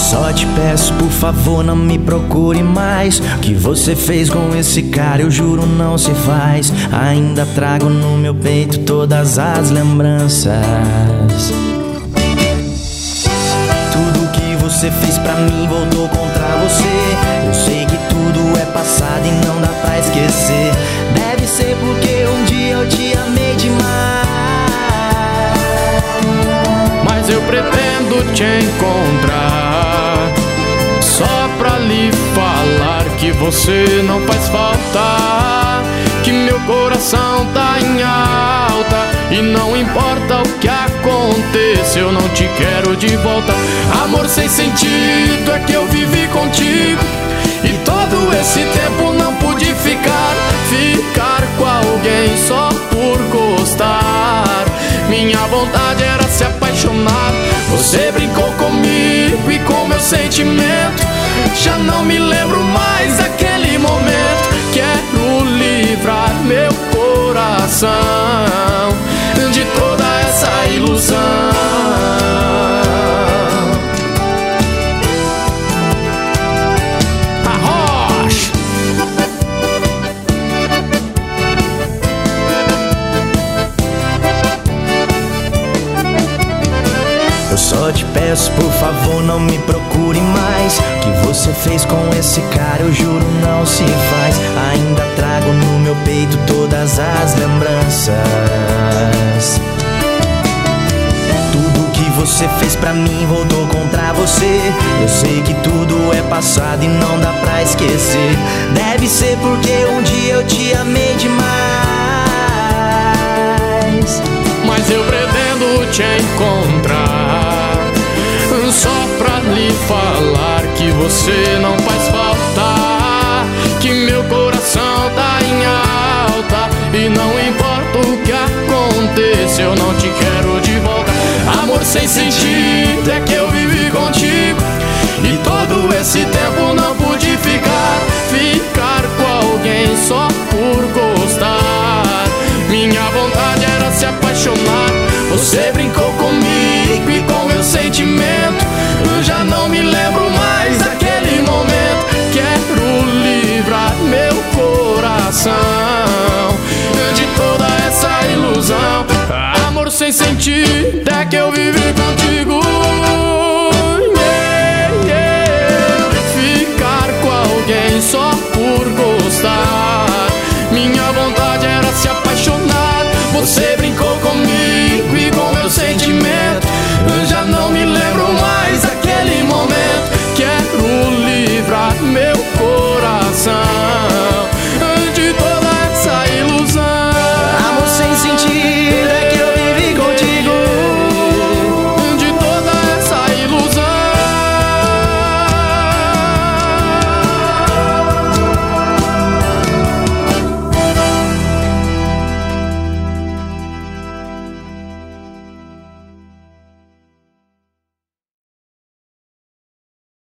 Só te peço, por favor, não me procure mais. O que você fez com esse cara, eu juro, não se faz. Ainda trago no meu peito todas as lembranças. Tudo que você fez pra mim voltou contra você. Eu sei que tudo é passado e não dá pra esquecer. Deve ser porque um dia eu te amei demais. Mas eu pretendo te encontrar, só pra lhe falar que você não faz falta, que meu coração tá em alta. E não importa o que aconteça, eu não te quero de volta. Amor sem sentido é que eu vivi contigo, e todo esse tempo não pude ficar com alguém só por gostar. Minha vontade era se apaixonar. Você brincou comigo e com meu sentimento. Já não me lembro mais daquele momento. Quero livrar meu coração de toda essa ilusão. Só te peço, por favor, não me procure mais. O que você fez com esse cara, eu juro, não se faz. Ainda trago no meu peito todas as lembranças. Tudo que você fez pra mim voltou contra você. Eu sei que tudo é passado e não dá pra esquecer. Deve ser porque um dia eu te amei demais. Mas eu pretendo te encontrar, só pra lhe falar que você não faz falta, que meu coração tá em alta. E não importa o que aconteça, eu não te quero de volta. Amor sem sentido é que eu vivi contigo, e todo esse tempo não pude ficar com alguém só por gostar. Minha vontade era se apaixonar. Você brincou comigo e com meu sentimento. Eu já não me lembro mais daquele momento. Quero livrar meu coração de toda essa ilusão. Amor sem sentido